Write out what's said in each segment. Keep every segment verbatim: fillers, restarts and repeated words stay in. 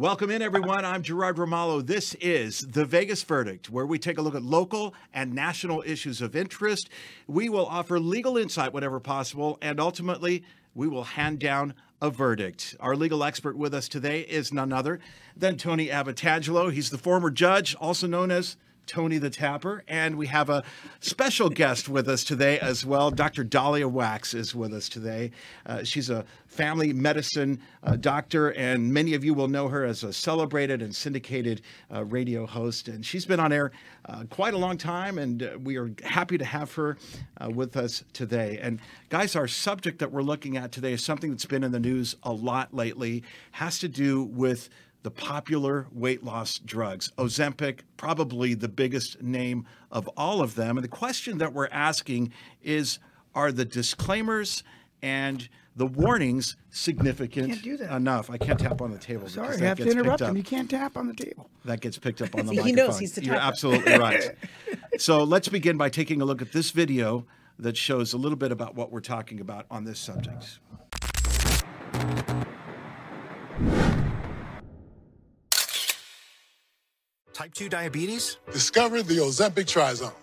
Welcome in, everyone. I'm Gerard Romalo. This is The Vegas Verdict, where we take a look at local and national issues of interest. We will offer legal insight whenever possible, and ultimately, we will hand down a verdict. Our legal expert with us today is none other than Tony Abatangelo. He's the former judge, also known as Tony the Tapper. And we have a special guest with us today as well. Doctor Dahlia Wax is with us today. Uh, she's a family medicine uh, doctor, and many of you will know her as a celebrated and syndicated uh, radio host. And she's been on air uh, quite a long time, and uh, we are happy to have her uh, with us today. And guys, our subject that we're looking at today is something that's been in the news a lot lately, has to do with the popular weight loss drugs. Ozempic, probably the biggest name of all of them. And the question that we're asking is, are the disclaimers and the warnings significant Can't do that. enough? I can't tap on the table. Sorry, because you that have to gets interrupt picked him. up. You can't tap on the table. That gets picked up on the He microphone. knows he's the You're tapper. absolutely right. So let's begin by taking a look at this video that shows a little bit about what we're talking about on this subject. Type two diabetes? Discover the Ozempic Trizone.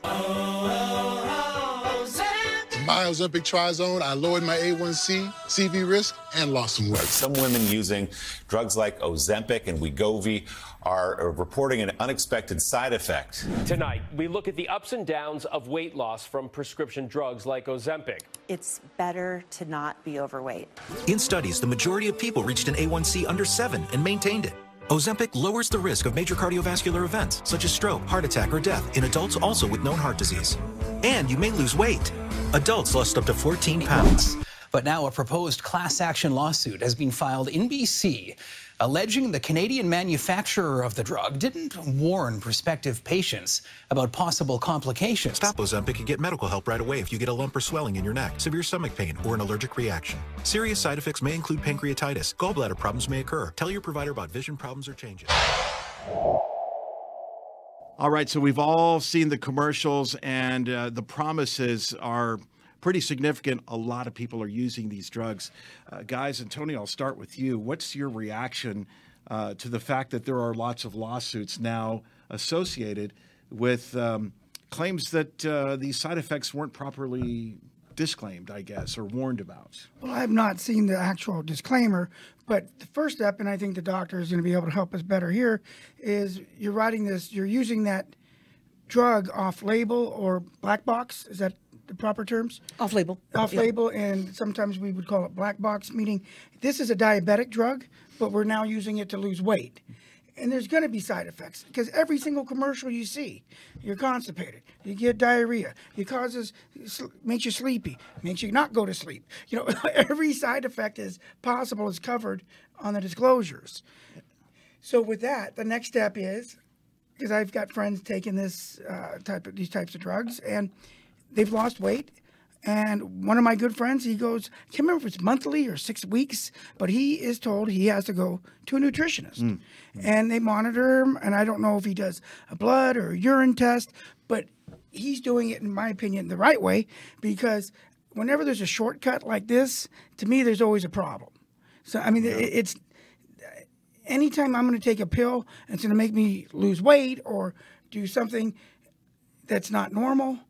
In my Ozempic Trizone, I lowered my A one C, C V risk, and lost some weight. Some women using drugs like Ozempic and Wegovy are reporting an unexpected side effect. Tonight, we look at the ups and downs of weight loss from prescription drugs like Ozempic. It's better to not be overweight. In studies, the majority of people reached an A one C under seven and maintained it. Ozempic lowers the risk of major cardiovascular events, such as stroke, heart attack, or death, in adults also with known heart disease. And you may lose weight. Adults lost up to fourteen pounds. But now a proposed class action lawsuit has been filed in B C, alleging the Canadian manufacturer of the drug didn't warn prospective patients about possible complications. Stop Ozempic and get medical help right away if you get a lump or swelling in your neck, severe stomach pain, or an allergic reaction. Serious side effects may include pancreatitis. Gallbladder problems may occur. Tell your provider about vision problems or changes. All right, so we've all seen the commercials, and uh, the promises are pretty significant. A lot of people are using these drugs. Uh, guys, and Tony, I'll start with you. What's your reaction uh, to the fact that there are lots of lawsuits now associated with um, claims that uh, these side effects weren't properly disclaimed, I guess, or warned about? Well, I have not seen the actual disclaimer, but the first step, and I think the doctor is going to be able to help us better here, is you're writing this, you're using that drug off-label or black box. Is that the proper terms? Off-label. Off-label, and sometimes we would call it black box, meaning this is a diabetic drug, but we're now using it to lose weight. And there's going to be side effects because every single commercial you see, you're constipated, you get diarrhea, it causes, makes you sleepy, makes you not go to sleep. You know, every side effect is possible is covered on the disclosures. So with that, the next step is, because I've got friends taking this uh, type of these types of drugs, and they've lost weight. And one of my good friends, he goes, I can't remember if it's monthly or six weeks, but he is told he has to go to a nutritionist. Mm. And they monitor him, and I don't know if he does a blood or a urine test, but he's doing it, in my opinion, the right way, because whenever there's a shortcut like this, to me, there's always a problem. So, I mean, yeah. it, it's anytime I'm going to take a pill and it's going to make me lose weight or do something that's not normal,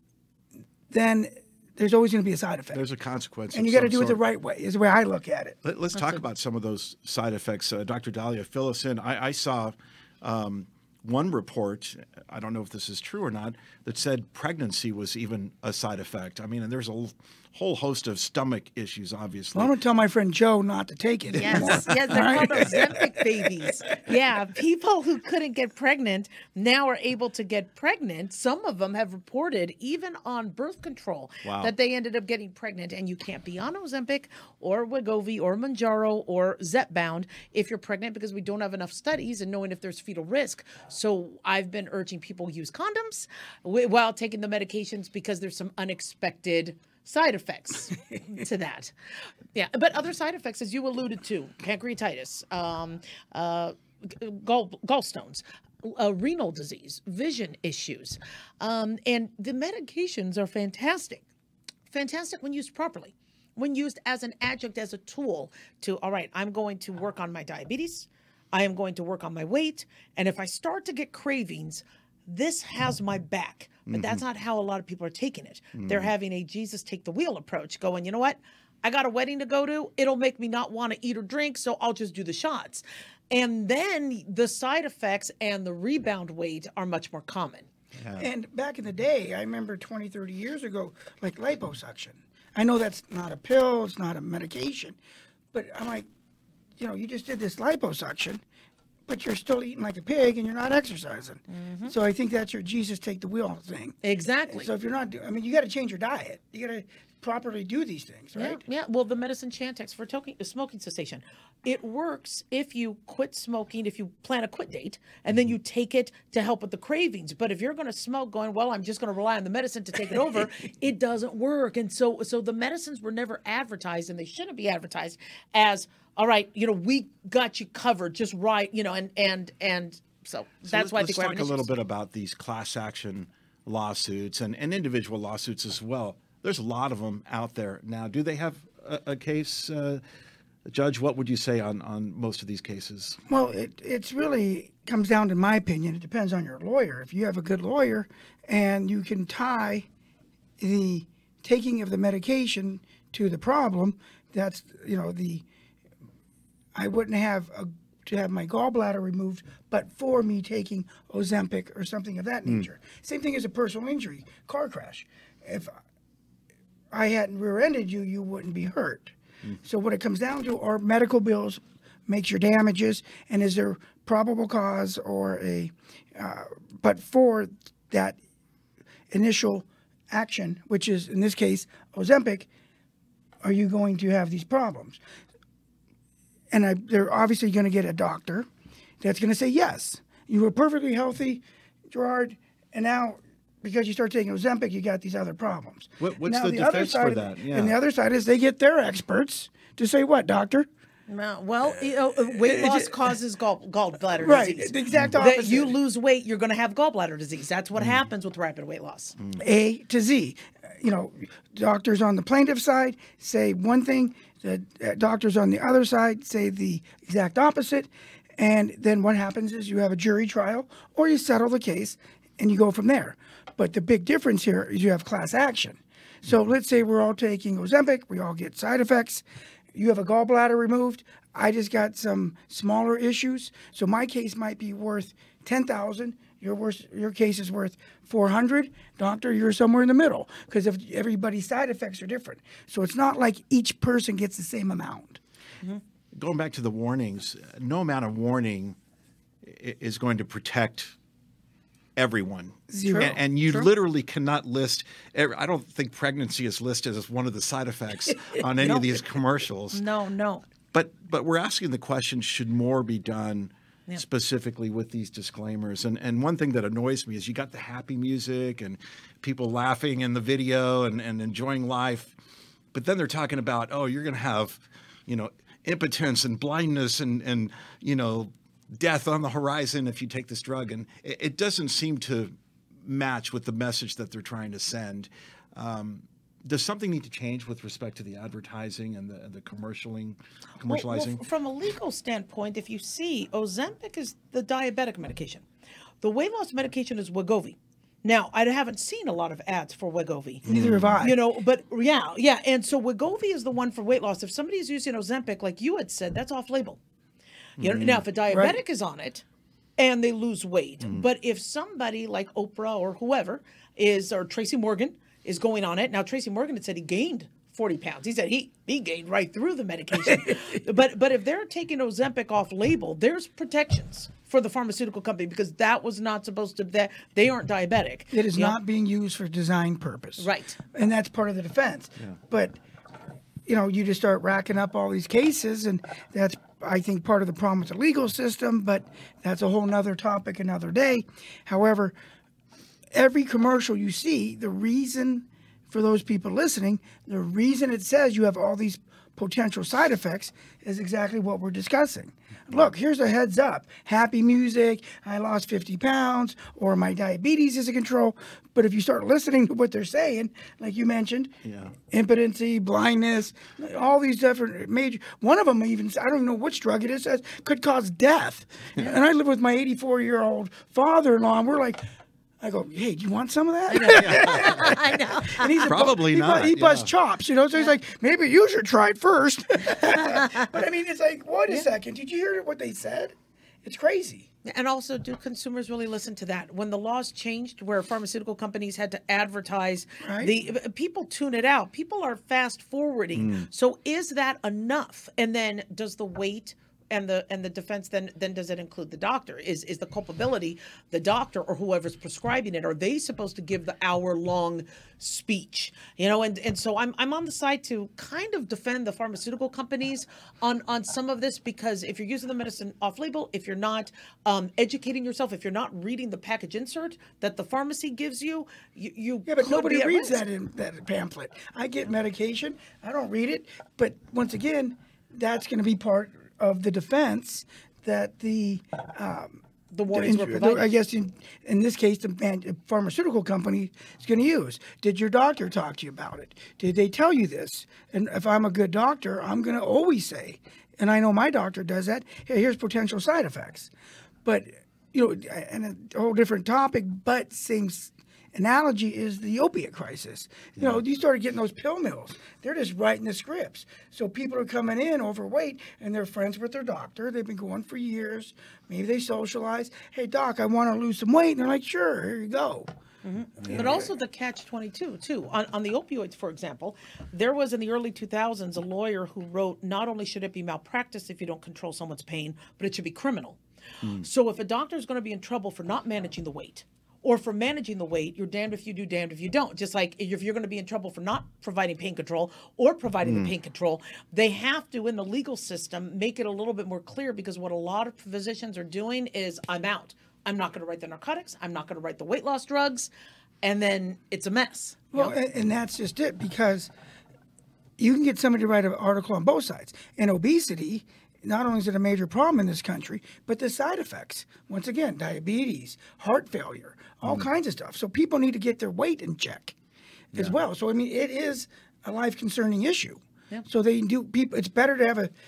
then there's always going to be a side effect. There's a consequence. And you got to do it the right way, is the way I look at it. Let, let's That's talk a, about some of those side effects. Uh, Doctor Dahlia, fill us in. I, I saw um, one report, I don't know if this is true or not, that said pregnancy was even a side effect. I mean, and there's a whole host of stomach issues, obviously. Well, I'm going to tell my friend Joe not to take it anymore. Yes, yes, they're called Ozempic babies. Yeah, people who couldn't get pregnant now are able to get pregnant. Some of them have reported, even on birth control, wow. that they ended up getting pregnant. And you can't be on Ozempic or Wegovy or Mounjaro or Zepbound if you're pregnant, because we don't have enough studies and knowing if there's fetal risk. So I've been urging people to use condoms while taking the medications, because there's some unexpected side effects to that. Yeah, but other side effects, as you alluded to, pancreatitis, um, uh, gall, gallstones, uh, renal disease, vision issues. Um, and the medications are fantastic. Fantastic when used properly. When used as an adjunct, as a tool to, all right, I'm going to work on my diabetes. I am going to work on my weight. And if I start to get cravings, this has my back. But mm-hmm. that's not how a lot of people are taking it. Mm-hmm. They're having a Jesus take the wheel approach, going, you know what? I got a wedding to go to. It'll make me not want to eat or drink, so I'll just do the shots. And then the side effects and the rebound weight are much more common. Yeah. And back in the day, I remember twenty, thirty years ago, like liposuction. I know that's not a pill, it's not a medication, but I'm like, you know, you just did this liposuction, but you're still eating like a pig and you're not exercising. Mm-hmm. So I think that's your Jesus take the wheel thing. Exactly. So if you're not, do- I mean, you got to change your diet. You got to properly do these things, right? Yeah, yeah. Well, the medicine Chantix for to- smoking cessation, it works if you quit smoking, if you plan a quit date, and then you take it to help with the cravings. But if you're going to smoke going, well, I'm just going to rely on the medicine to take it over, it doesn't work. And so, so the medicines were never advertised, and they shouldn't be advertised as, all right, you know, we got you covered just right, you know, and, and, and so, so that's why I let's think we're having talk a little issues. bit about these class action lawsuits and, and individual lawsuits as well. There's a lot of them out there now. Do they have a, a case, uh, Judge? What would you say on, on most of these cases? Well, it it's really comes down to my opinion. It depends on your lawyer. If you have a good lawyer and you can tie the taking of the medication to the problem, that's, you know, the, I wouldn't have a, to have my gallbladder removed, but for me taking Ozempic or something of that nature. Mm. Same thing as a personal injury, car crash. If I hadn't rear-ended you, you wouldn't be hurt. Mm. So what it comes down to are medical bills, makes your damages, and is there probable cause or a, uh, but for that initial action, which is in this case Ozempic, are you going to have these problems? And I, they're obviously going to get a doctor that's going to say, yes, you were perfectly healthy, Gerard, and now because you start taking Ozempic, you got these other problems. What, what's now, the, the defense for of, that? Yeah. And the other side is they get their experts to say, what, doctor? No, well, you know, weight loss causes gall, gallbladder right, disease. The exact opposite. That you lose weight, you're going to have gallbladder disease. That's what mm. happens with rapid weight loss. Mm. A to Z. You know, doctors on the plaintiff side say one thing, the uh, doctors on the other side say the exact opposite. And then what happens is you have a jury trial or you settle the case and you go from there. But the big difference here is you have class action. So let's say we're all taking Ozempic, we all get side effects. You have a gallbladder removed. I just got some smaller issues. So my case might be worth ten thousand dollars. Your worst, your case is worth four hundred. Doctor, you're somewhere in the middle because if everybody's side effects are different. So it's not like each person gets the same amount. Mm-hmm. Going back to the warnings, no amount of warning is going to protect everyone. Zero. And, and you True. literally cannot list, I don't think pregnancy is listed as one of the side effects on any no. of these commercials. No, no. But but we're asking the question, should more be done yeah. specifically with these disclaimers? And and one thing that annoys me is you got the happy music and people laughing in the video and, and enjoying life. But then they're talking about, oh, you're going to have, you know, impotence and blindness and, and, you know, death on the horizon if you take this drug. And it, it doesn't seem to match with the message that they're trying to send. Um, does something need to change with respect to the advertising and the, the commercialing, commercializing? Well, well, from a legal standpoint, if you see, Ozempic is the diabetic medication. The weight loss medication is Wegovy. Now, I haven't seen a lot of ads for Wegovy. Neither have I. You know, but yeah, yeah. And so Wegovy is the one for weight loss. If somebody's using Ozempic, like you had said, that's off label. You know, mm. Now, if a diabetic right. is on it and they lose weight, Mm. but if somebody like Oprah or whoever is, or Tracy Morgan is going on it, now Tracy Morgan had said he gained forty pounds. He said he he gained right through the medication. but but if they're taking Ozempic off label, there's protections for the pharmaceutical company because that was not supposed to, that they aren't diabetic. It is You not know? being used for design purpose. Right. And that's part of the defense. Yeah. But, you know, you just start racking up all these cases, and that's, I think, part of the problem with the legal system, but that's a whole nother topic another day. However, every commercial you see, the reason for those people listening, the reason it says you have all these potential side effects is exactly what we're discussing. Look, here's a heads up. Happy music, I lost fifty pounds, or my diabetes is in control. But if you start listening to what they're saying, like you mentioned, Yeah. impotency, blindness, all these different major, one of them even, I don't even know which drug it is, says could cause death. And I live with my eighty-four-year-old father-in-law, and we're like, I go, hey, do you want some of that? I know. And he's a Probably bu- he bu- not, He busts yeah. chops, you know. So he's like, maybe you should try it first. But I mean, it's like, wait a second. Did you hear what they said? It's crazy. And also, do consumers really listen to that? When the laws changed, where pharmaceutical companies had to advertise, Right. the people tune it out. People are fast forwarding. So, is that enough? And then, does the weight and the and the defense then then does it include the doctor? Is is the culpability the doctor or whoever's prescribing it? Are they supposed to give the hour long speech? You know, and and so I'm I'm on the side to kind of defend the pharmaceutical companies on on some of this, because if you're using the medicine off label, if you're not um, educating yourself, if you're not reading the package insert that the pharmacy gives you, you, you Yeah, but could nobody be at reads risk. that in that pamphlet. I get medication. I don't read it. But once again, that's going to be part of the defense that the um, The warnings were the- provided. I guess in, in this case, the man- pharmaceutical company is going to use. Did your doctor talk to you about it? Did they tell you this? And if I'm a good doctor, I'm going to always say, and I know my doctor does that, hey, here's potential side effects. But, you know, and a whole different topic, but same s- analogy is the opiate crisis. You know, you started getting those pill mills. They're just writing the scripts. So people are coming in overweight and they're friends with their doctor. They've been going for years. Maybe they socialize. Hey, doc, I want to lose some weight. And they're like, sure, here you go. But also the catch twenty-two too. On, on the opioids, for example, there was in the early two thousands a lawyer who wrote, not only should it be malpractice if you don't control someone's pain, but it should be criminal. So if a doctor is going to be in trouble for not managing the weight, or for managing the weight, you're damned if you do, damned if you don't. Just like if you're going to be in trouble for not providing pain control or providing the pain control, they have to, in the legal system, make it a little bit more clear, because what a lot of physicians are doing is, I'm out. I'm not going to write the narcotics. I'm not going to write the weight loss drugs. And then it's a mess. you Well, know? and, and that's just it, because you can get somebody to write an article on both sides. And obesity, not only is it a major problem in this country, but the side effects. Once again, diabetes, heart failure, all kinds of stuff. So people need to get their weight in check as well. So, I mean, it is a life-concerning issue. So they do people. It's better to have a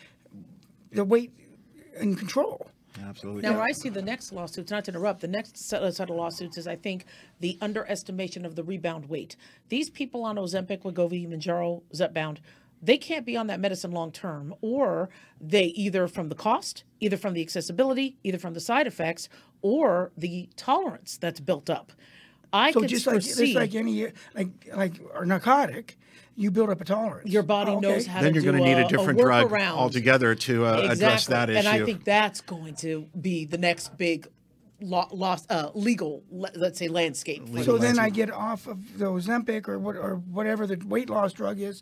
the weight in control. Absolutely. Now, where I see the next lawsuits, not to interrupt, the next set of, set of lawsuits is, I think, the underestimation of the rebound weight. These people on Ozempic, Wegovy, Mounjaro, Zepbound, they can't be on that medicine long term, or they either from the cost, either from the accessibility, either from the side effects, or the tolerance that's built up. I So could just like foresee just like any like like a narcotic, you build up a tolerance. your body Oh, knows okay. how Then to you're do going to need a, a different drug workaround. altogether to uh, address Exactly. that issue. And I think that's going to be the next big law, loss, uh, legal, le- let's say, landscape. for So these. then I get off of the Ozempic or what or whatever the weight loss drug is.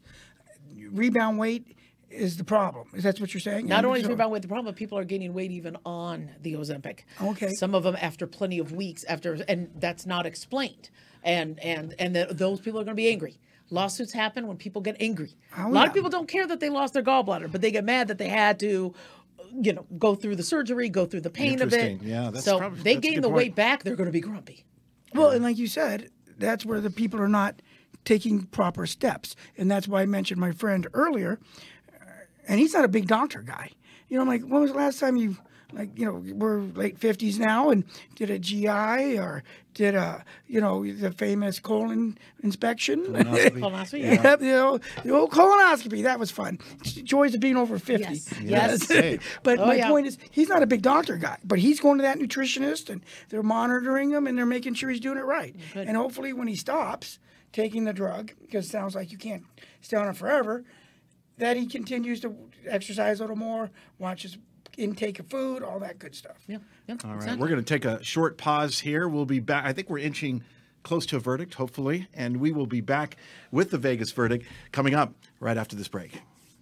Rebound weight is the problem. Is that what you're saying? Not only is So- rebound weight the problem, but people are gaining weight even on the Ozempic. Okay. Some of them after plenty of weeks after, and that's not explained. And and and th- those people are going to be angry. Lawsuits happen when people get angry. Oh, a lot yeah. of people don't care that they lost their gallbladder, but they get mad that they had to, you know, go through the surgery, go through the pain of it. Interesting. Yeah, that's so probably- they that's a gain good the point. weight back, they're going to be grumpy. Well, and like you said, that's where the people are not taking proper steps, and that's why I mentioned my friend earlier. uh, And he's not a big doctor guy. You know, I'm like, when was the last time you, like, you know, we're late fifties now, and did a G I or did a, you know, the famous colon inspection? Colonoscopy? Yeah, you know, the old colonoscopy. That was fun. Joys of being over fifty. Yes. Yes. Hey. But Oh, my yeah. point is, he's not a big doctor guy, but he's going to that nutritionist, and they're monitoring him, and they're making sure he's doing it right. And hopefully, when he stops taking the drug, because it sounds like you can't stay on it forever, that he continues to exercise a little more, watch his intake of food, all that good stuff. Yeah. yeah All right, exactly. we're going to take a short pause here. We'll be back. I think we're inching close to a verdict, hopefully, and we will be back with the Vegas verdict coming up right after this break.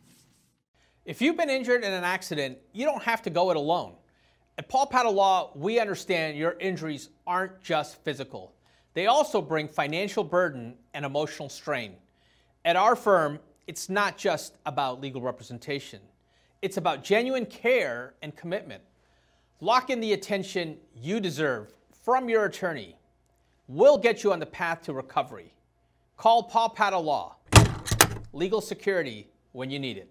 If you've been injured in an accident, you don't have to go it alone. At Paul Paddle Law, we understand your injuries aren't just physical. They also bring financial burden and emotional strain. At our firm, it's not just about legal representation. It's about genuine care and commitment. Lock in the attention you deserve from your attorney. We'll get you on the path to recovery. Call Paul Patta Law. Legal security when you need it.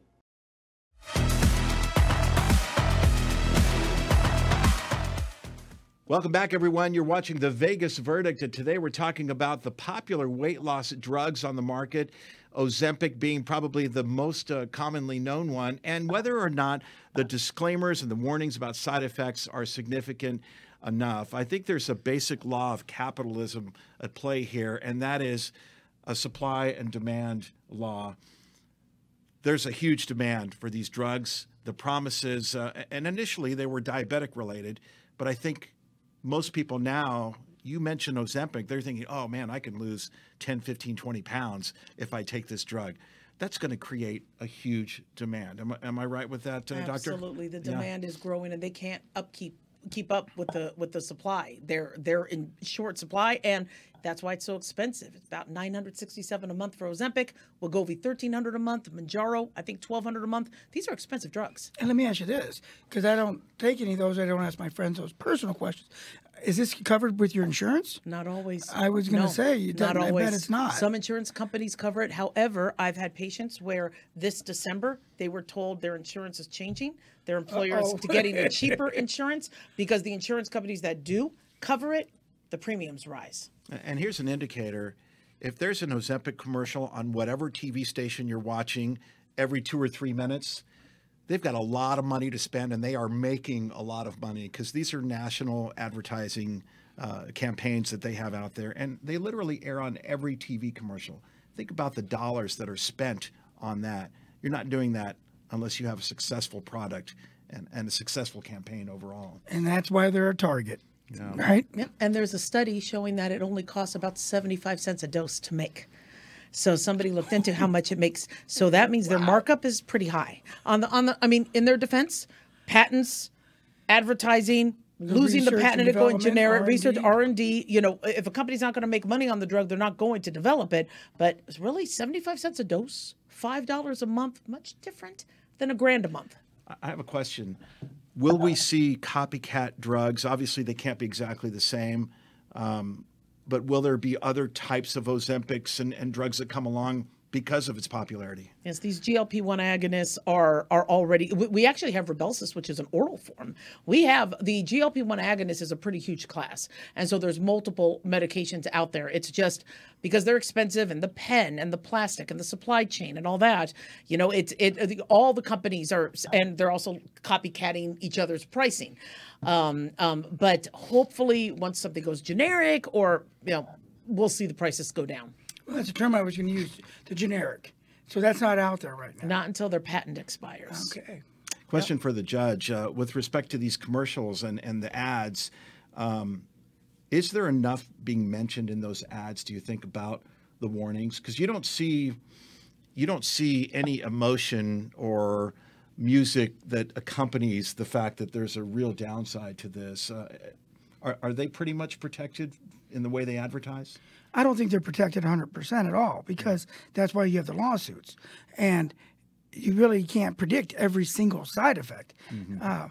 Welcome back, everyone. You're watching The Vegas Verdict, and today we're talking about the popular weight loss drugs on the market, Ozempic being probably the most uh, commonly known one, and whether or not the disclaimers and the warnings about side effects are significant enough. I think there's a basic law of capitalism at play here, and that is a supply and demand law. There's a huge demand for these drugs. The promises, uh, and initially they were diabetic related, but I think most people now, you mentioned Ozempic, they're thinking, oh man, I can lose ten, fifteen, twenty pounds if I take this drug. That's going to create a huge demand. Am, I- am I right with that, uh, Doctor? Absolutely. The Yeah. demand is growing and they can't upkeep keep up with the with the supply. They're they're in short supply, and that's why it's so expensive. It's about nine hundred sixty-seven dollars a month for Ozempic, Wegovy thirteen hundred dollars a month, Mounjaro I think twelve hundred dollars a month. These are expensive drugs. And let me ask you this, because I don't take any of those. I don't ask my friends those personal questions. Is this covered with your insurance? Not always. I was going to No, say, you not don't- I always. bet it's not. Some insurance companies cover it. However, I've had patients where this December they were told their insurance is changing. Their employers Uh-oh. to getting a cheaper insurance because the insurance companies that do cover it, the premiums rise. And here's an indicator. If there's an Ozempic commercial on whatever T V station you're watching every two or three minutes, they've got a lot of money to spend, and they are making a lot of money because these are national advertising uh, campaigns that they have out there, and they literally air on every T V commercial. Think about the dollars that are spent on that. You're not doing that unless you have a successful product and, and a successful campaign overall. And that's why they're a target, Yeah. right? Yep. And there's a study showing that it only costs about seventy-five cents a dose to make. So somebody looked into how much it makes. So that means their markup is pretty high. On the on the I mean, in their defense, patents, advertising, The losing the research patent and and it going development, generic, R and D. research, R and D, you know, if a company's not going to make money on the drug, they're not going to develop it. But it's really seventy-five cents a dose, five dollars a month, much different than a grand a month. I have a question. Will we see copycat drugs? Obviously, they can't be exactly the same, um, but will there be other types of Ozempics and, and drugs that come along because of its popularity? Yes, these G L P one agonists are are already. We, we actually have Rybelsus, which is an oral form. We have the G L P one agonist is a pretty huge class, and so there's multiple medications out there. It's just because they're expensive, and the pen, and the plastic, and the supply chain, and all that. You know, it's it. The, all the companies are, and they're also copycatting each other's pricing. Um, um, but hopefully, once something goes generic, or you know, we'll see the prices go down. Well, that's a term I was going to use, the generic. So that's not out there right now. Not until their patent expires. Okay. Question for the judge. Uh, with respect to these commercials and, and the ads, um, is there enough being mentioned in those ads, do you think, about the warnings? Because you don't see you don't see any emotion or music that accompanies the fact that there's a real downside to this. Uh, are, are they pretty much protected in the way they advertise? I don't think they're protected one hundred percent at all, because that's why you have the lawsuits. And you really can't predict every single side effect. Mm-hmm. Uh,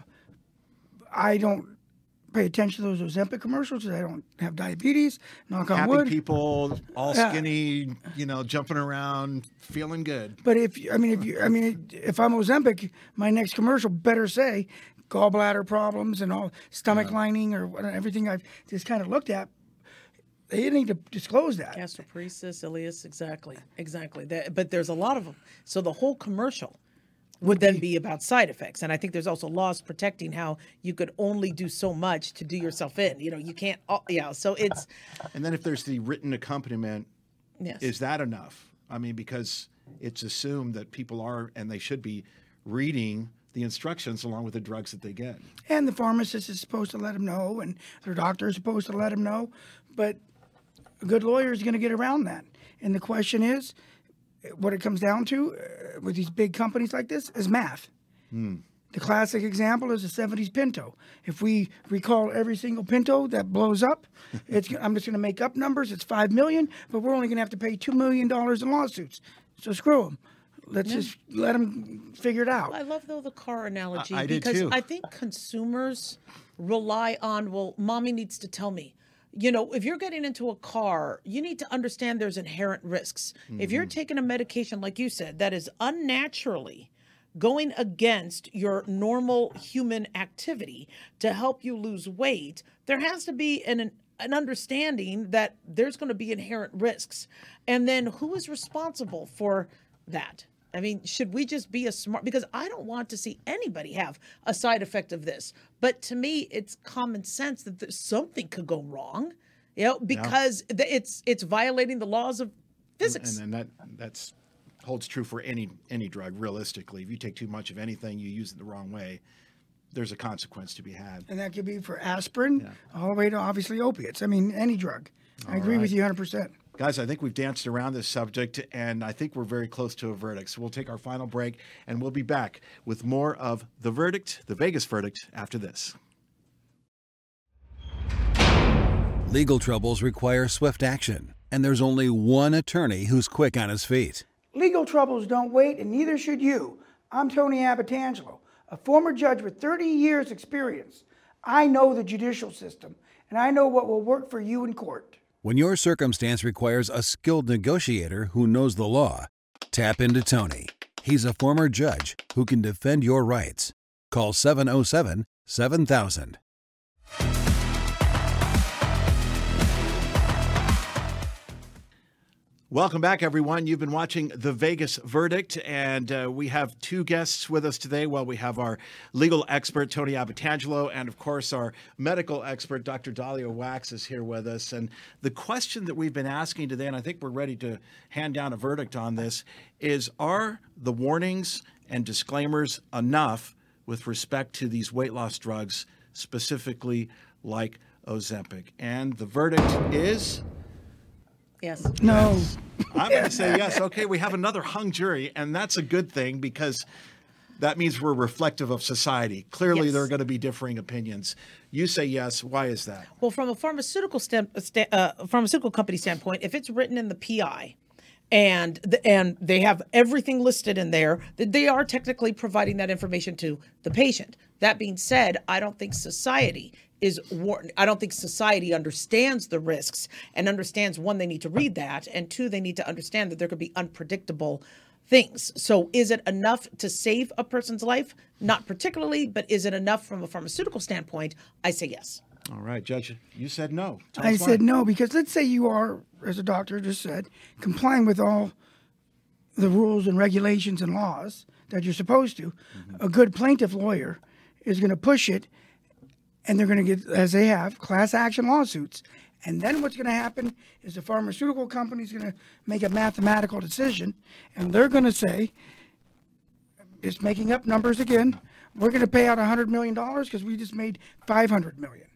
I don't pay attention to those Ozempic commercials. I don't have diabetes, knock on Happy wood. people, all Yeah. skinny, you know, jumping around, feeling good. But if I mean, if you, I mean, if I'm Ozempic, my next commercial better say gallbladder problems and all stomach lining or what, everything I've just kind of looked at. They need to disclose that. Gastroparesis, ileus, exactly, exactly. That, but there's a lot of them. So the whole commercial would then be about side effects. And I think there's also laws protecting how you could only do so much to do yourself in. You know, you can't, oh, yeah, so it's. And then if there's the written accompaniment, Yes. is that enough? I mean, because it's assumed that people are, and they should be, reading the instructions along with the drugs that they get. And the pharmacist is supposed to let them know, and their doctor is supposed to let them know. But a good lawyer is going to get around that. And the question is, what it comes down to uh, with these big companies like this is math. Hmm. The classic example is the seventies Pinto. If we recall every single Pinto that blows up, it's, I'm just going to make up numbers. It's five million dollars, but we're only going to have to pay two million dollars in lawsuits. So screw them. Let's Yeah. just let them figure it out. I love though the car analogy I- I did because too. I think consumers rely on, well, mommy needs to tell me. You know, if you're getting into a car, you need to understand there's inherent risks. If you're taking a medication, like you said, that is unnaturally going against your normal human activity to help you lose weight, there has to be an an understanding that there's going to be inherent risks. And then who is responsible for that? I mean, should we just be a smart, because I don't want to see anybody have a side effect of this. But to me, it's common sense that there's something could go wrong, you know, because th- it's it's violating the laws of physics. And, and that that's holds true for any any drug, realistically. If you take too much of anything, you use it the wrong way, there's a consequence to be had. And that could be for aspirin all the way to obviously opiates. I mean, any drug. I agree with you one hundred percent. Guys, I think we've danced around this subject, and I think we're very close to a verdict. So we'll take our final break, and we'll be back with more of The Verdict, the Vegas Verdict, after this. Legal troubles require swift action, and there's only one attorney who's quick on his feet. Legal troubles don't wait, and neither should you. I'm Tony Abitangelo, a former judge with thirty years experience. I know the judicial system, and I know what will work for you in court. When your circumstance requires a skilled negotiator who knows the law, tap into Tony. He's a former judge who can defend your rights. Call seven oh seven, seven thousand. Welcome back, everyone. You've been watching The Vegas Verdict, and uh, we have two guests with us today. Well, we have our legal expert, Tony Abitangelo, and, of course, our medical expert, Doctor Dahlia Wax, is here with us. And the question that we've been asking today, and I think we're ready to hand down a verdict on this, is are the warnings and disclaimers enough with respect to these weight loss drugs, specifically like Ozempic? And the verdict is... Yes. No. I'm going to say yes. Okay, we have another hung jury, and that's a good thing because that means we're reflective of society. Clearly, Yes. there are going to be differing opinions. You say yes. Why is that? Well, from a pharmaceutical stand, uh, pharmaceutical company standpoint, if it's written in the P I and the, and they have everything listed in there, that they are technically providing that information to the patient. That being said, I don't think society is war- I don't think society understands the risks and understands, one, they need to read that, and two, they need to understand that there could be unpredictable things. So is it enough to save a person's life? Not particularly, but is it enough from a pharmaceutical standpoint? I say yes. All right, Judge, you said no. Tell I us why. said no because let's say you are, as a doctor just said, complying with all the rules and regulations and laws that you're supposed to. Mm-hmm. A good plaintiff lawyer is going to push it, and they're going to get, as they have, class action lawsuits. And then what's going to happen is the pharmaceutical company is going to make a mathematical decision, and they're going to say, just making up numbers again, we're going to pay out one hundred million dollars because we just made five hundred million dollars.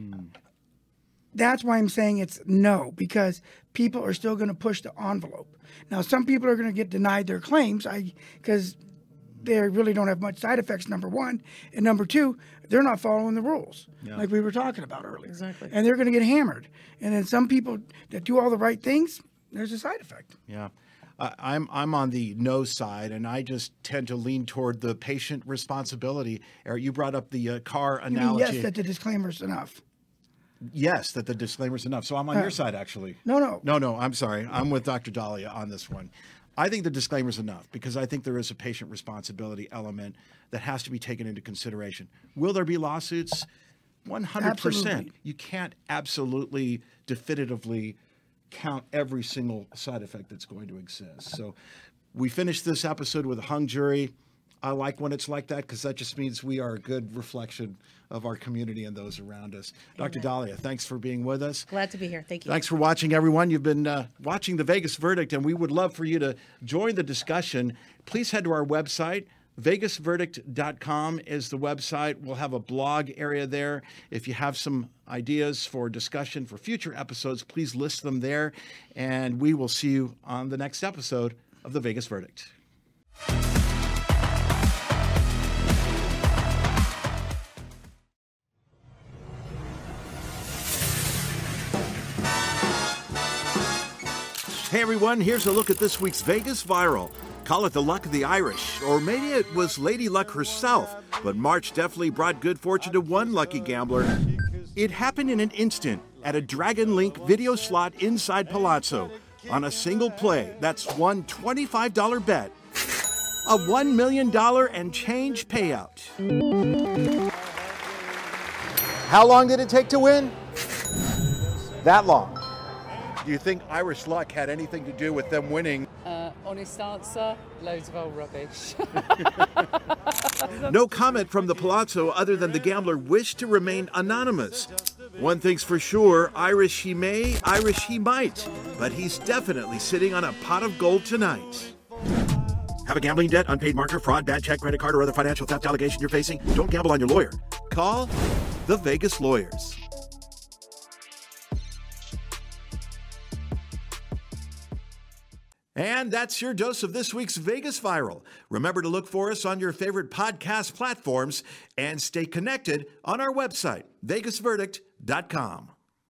That's why I'm saying it's no, because people are still going to push the envelope. Now, some people are going to get denied their claims I because they really don't have much side effects, number one. And number two, they're not following the rules, Yeah. like we were talking about earlier. Exactly. And they're going to get hammered. And then some people that do all the right things, there's a side effect. Yeah. I I'm I'm on the no side, and I just tend to lean toward the patient responsibility. Eric, you brought up the uh, car You mean analogy. yes, that the disclaimer's enough. Yes, that the disclaimer's enough. So I'm on Uh, your side, actually. No, no. No, no, I'm sorry. I'm with Doctor Dahlia on this one. I think the disclaimer's enough because I think there is a patient responsibility element that has to be taken into consideration. Will there be lawsuits? one hundred percent. Absolutely. You can't absolutely definitively count every single side effect that's going to exist. So we finished this episode with a hung jury. I like when it's like that because that just means we are a good reflection of our community and those around us. Doctor Dahlia, thanks for being with us. Glad to be here. Thank you. Thanks for watching, everyone. You've been uh, watching The Vegas Verdict, and we would love for you to join the discussion. Please head to our website. Vegas Verdict dot com is the website. We'll have a blog area there. If you have some ideas for discussion for future episodes, please list them there. And we will see you on the next episode of The Vegas Verdict. Hey everyone, here's a look at this week's Vegas Viral. Call it the luck of the Irish, or maybe it was Lady Luck herself, but March definitely brought good fortune to one lucky gambler. It happened in an instant at a Dragon Link video slot inside Palazzo. On a single play, that's one twenty-five dollar bet. A one million dollars and change payout. How long did it take to win? That long. Do you think Irish luck had anything to do with them winning? Uh, honest answer, loads of old rubbish. No comment from the Palazzo other than the gambler wished to remain anonymous. One thing's for sure, Irish he may, Irish he might, but he's definitely sitting on a pot of gold tonight. Have a gambling debt, unpaid marker, fraud, bad check, credit card, or other financial theft allegation you're facing? Don't gamble on your lawyer. Call the Vegas Lawyers. And that's your dose of this week's Vegas Viral. Remember to look for us on your favorite podcast platforms and stay connected on our website, vegas verdict dot com.